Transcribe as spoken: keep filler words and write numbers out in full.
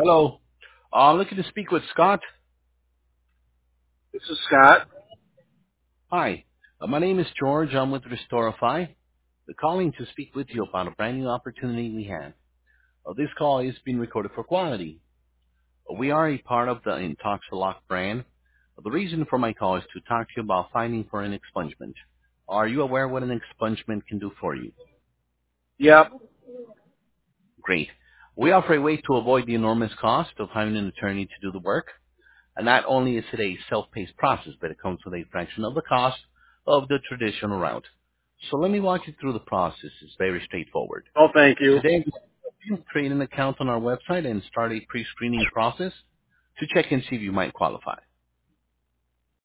Hello. Uh, I'm looking to speak with Scott. This is Scott. Hi. Uh, my name is George. I'm with Restorify. We're calling to speak with you about a brand new opportunity we have. Uh, this call is being recorded for quality. Uh, we are a part of the Intoxilock brand. Uh, the reason for my call is to talk to you about finding for an expungement. Are you aware what an expungement can do for you? Yep. Great. We offer a way to avoid the enormous cost of having an attorney to do the work. And not only is it a self-paced process, but it comes with a fraction of the cost of the traditional route. So let me walk you through the process. It's very straightforward. Oh, thank you. Today, you create an account on our website and start a pre-screening process to check and see if you might qualify.